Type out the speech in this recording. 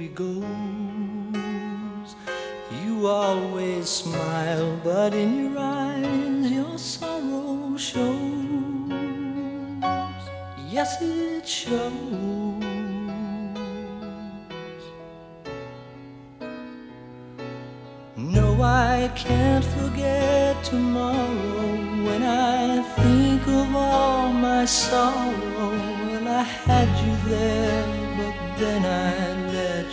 story goes, you always smile, but in your eyes your sorrow shows. Yes, it shows. No, I can't forget tomorrow. When I think of all my sorrow, well, I had you there, but then I let